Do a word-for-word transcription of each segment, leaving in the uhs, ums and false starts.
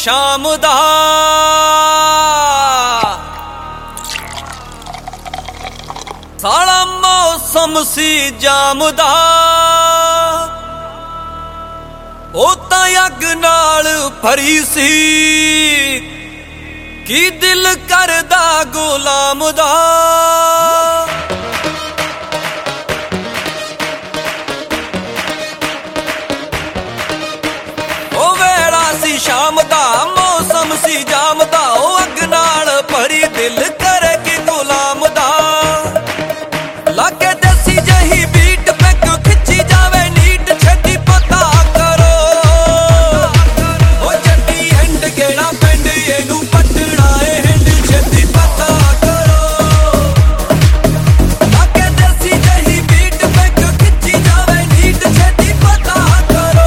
शाम दा साला मौसम सी जाम दा ओ तां अग नाल भरी सी की दिल करदा गुलाम दा ओ वेला सी शाम दा मौसम सी जाम दा ओ अग नाल भरी दिल करे की गुलाम दा लागे देसी जही बीट पैक खिंची जावे नीट छेती पता करो ओ जड्डी हैंड गेड़ा पिंड एनू पटना ए हैंड छेती पता करो लागे देसी जही बीट पैक खिंची जावे नीट छेती पता करो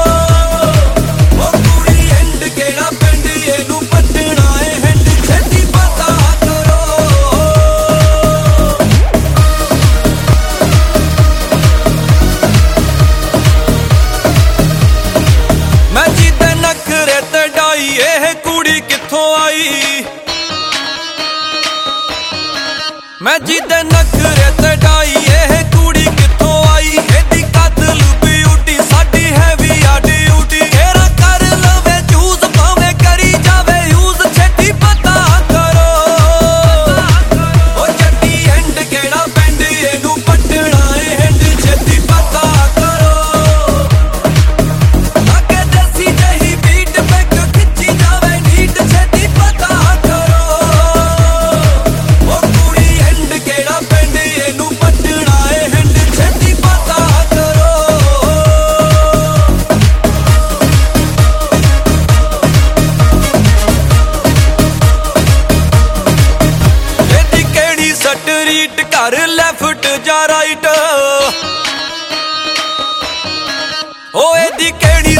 ओ कुड़ी हैंड गेड़ा पिंड एनू पटना ए हैंड छेती पता करो मैं जीते नखरे ते डाई एह कुड़ी कित्थों आई मैं जीते नखरे ते डाई एह कुड़ी कित्थों आई एदी कतल ब्यूटी साडी हैवी आ ड्यूटी तेरा कर लवे चूज भावे करी जावे यूज छेती पता करो ओ जड्डी हैंड केड़ा पिंड एनू पटना ए हैंड छेती पता करो लागे देसी जही बीट पैक खिंची जावे नीट छेती पता करो ओ कुड़ी हैंड केड़ा पिंड एनू पटना ए हैंड छेती पता करो एदी केड़ी सटरीट कर लेफ्ट जा राइट ओ एदी केड़ी